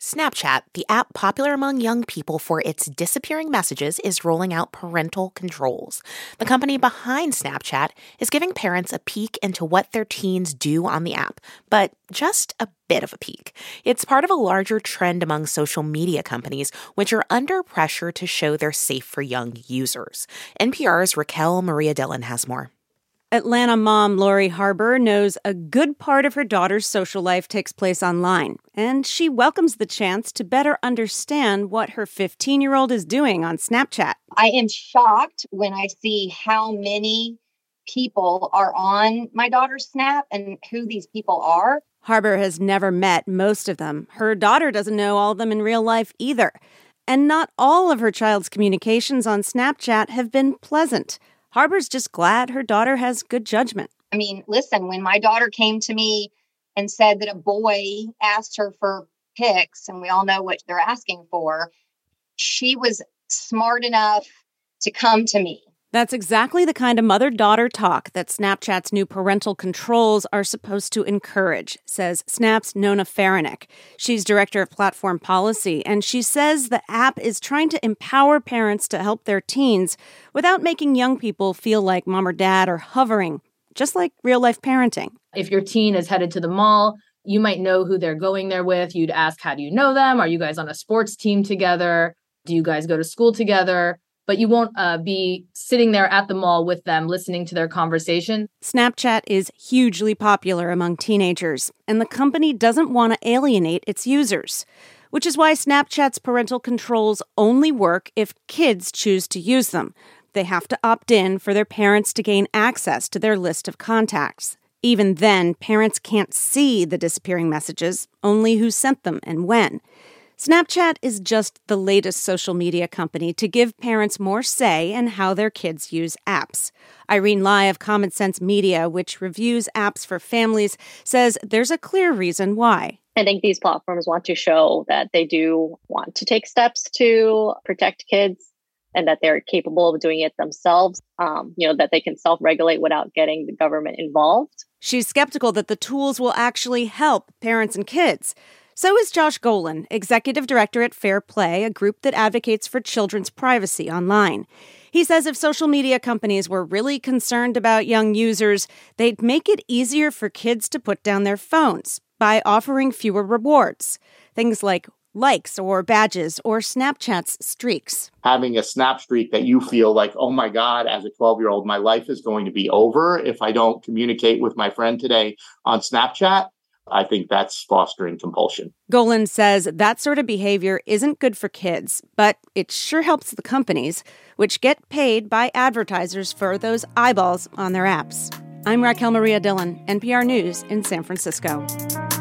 Snapchat, the app popular among young people for its disappearing messages, is rolling out parental controls. The company behind Snapchat is giving parents a peek into what their teens do on the app, but just a bit of a peek. It's part of a larger trend among social media companies, which are under pressure to show they're safe for young users. NPR's Raquel Maria Dillon has more. Atlanta mom Lori Harbour knows a good part of her daughter's social life takes place online, and she welcomes the chance to better understand what her 15-year-old is doing on Snapchat. I am shocked when I see how many people are on my daughter's Snap and who these people are. Harbour has never met most of them. Her daughter doesn't know all of them in real life either. And not all of her child's communications on Snapchat have been pleasant. Harbour's just glad her daughter has good judgment. I mean, listen, when my daughter came to me and said that a boy asked her for pics, and we all know what they're asking for, she was smart enough to come to me. That's exactly the kind of mother-daughter talk that Snapchat's new parental controls are supposed to encourage, says Snap's Nona Faranick. She's director of platform policy, and she says the app is trying to empower parents to help their teens without making young people feel like mom or dad are hovering, just like real-life parenting. If your teen is headed to the mall, you might know who they're going there with. You'd ask, how do you know them? Are you guys on a sports team together? Do you guys go to school together? But you won't be sitting there at the mall with them, listening to their conversation. Snapchat is hugely popular among teenagers, and the company doesn't want to alienate its users, which is why Snapchat's parental controls only work if kids choose to use them. They have to opt in for their parents to gain access to their list of contacts. Even then, parents can't see the disappearing messages, only who sent them and when. Snapchat is just the latest social media company to give parents more say in how their kids use apps. Irene Lai of Common Sense Media, which reviews apps for families, says there's a clear reason why. I think these platforms want to show that they do want to take steps to protect kids and that they're capable of doing it themselves, that they can self-regulate without getting the government involved. She's skeptical that the tools will actually help parents and kids. So is Josh Golan, executive director at Fair Play, a group that advocates for children's privacy online. He says if social media companies were really concerned about young users, they'd make it easier for kids to put down their phones by offering fewer rewards. Things like likes or badges or Snapchat's streaks. Having a Snap streak that you feel like, oh my God, as a 12-year-old, my life is going to be over if I don't communicate with my friend today on Snapchat. I think that's fostering compulsion. Golan says that sort of behavior isn't good for kids, but it sure helps the companies, which get paid by advertisers for those eyeballs on their apps. I'm Raquel Maria Dillon, NPR News in San Francisco.